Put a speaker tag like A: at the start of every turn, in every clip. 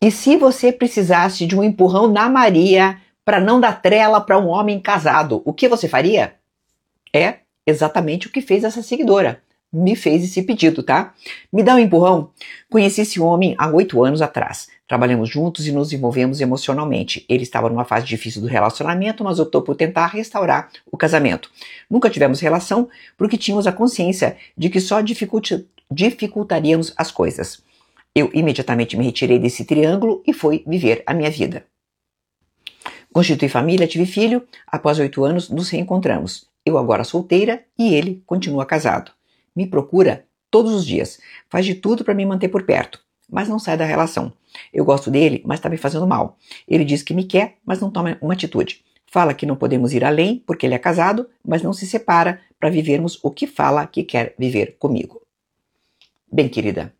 A: E se você precisasse de um empurrão na Maria para não dar trela para um homem casado, o que você faria? É exatamente o que fez essa seguidora. Me fez esse pedido, tá? Me dá um empurrão? Conheci esse homem há 8 anos atrás. Trabalhamos juntos e nos envolvemos emocionalmente. Ele estava numa fase difícil do relacionamento, mas optou por tentar restaurar o casamento. Nunca tivemos relação porque tínhamos a consciência de que só dificultaríamos as coisas. Eu imediatamente me retirei desse triângulo e fui viver a minha vida. Constituí família, tive filho. Após 8 anos, nos reencontramos. Eu agora solteira e ele continua casado. Me procura todos os dias. Faz de tudo para me manter por perto, mas não sai da relação. Eu gosto dele, mas está me fazendo mal. Ele diz que me quer, mas não toma uma atitude. Fala que não podemos ir além porque ele é casado, mas não se separa para vivermos o que fala que quer viver comigo. Bem, querida,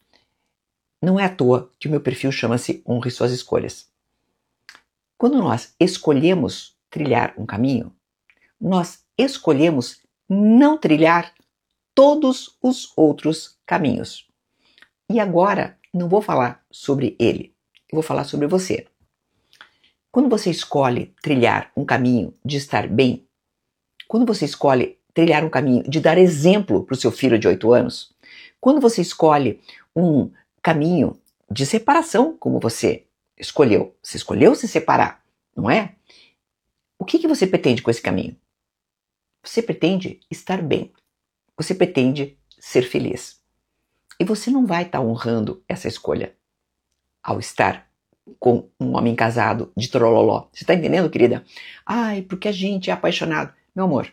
A: não é à toa que o meu perfil chama-se Honre Suas Escolhas. Quando nós escolhemos trilhar um caminho, nós escolhemos não trilhar todos os outros caminhos. E agora, não vou falar sobre ele, eu vou falar sobre você. Quando você escolhe trilhar um caminho de estar bem, quando você escolhe trilhar um caminho de dar exemplo para o seu filho de 8 anos, quando você escolhe um caminho de separação, como você escolheu se separar, não é? O que você pretende com esse caminho? Você pretende estar bem. Você pretende ser feliz. E você não vai estar honrando essa escolha ao estar com um homem casado de trololó. Você está entendendo, querida? Ai, porque a gente é apaixonado. Meu amor,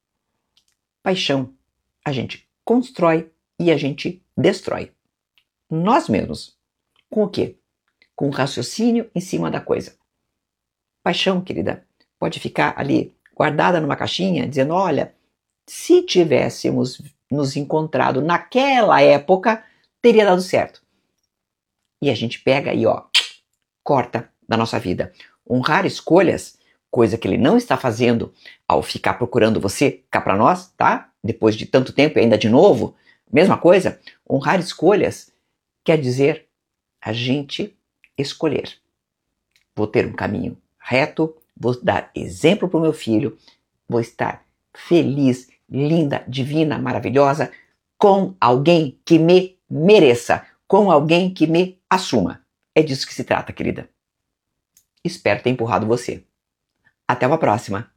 A: paixão a gente constrói e a gente destrói. Nós mesmos. Com o quê? Com o raciocínio em cima da coisa. Paixão, querida, pode ficar ali guardada numa caixinha, dizendo, olha, se tivéssemos nos encontrado naquela época, teria dado certo. E a gente pega e corta da nossa vida. Honrar escolhas, coisa que ele não está fazendo ao ficar procurando você cá pra nós, tá? Depois de tanto tempo e ainda de novo, mesma coisa. Honrar escolhas quer dizer a gente escolher. Vou ter um caminho reto, vou dar exemplo para o meu filho, vou estar feliz, linda, divina, maravilhosa, com alguém que me mereça, com alguém que me assuma. É disso que se trata, querida. Espero ter empurrado você. Até uma próxima.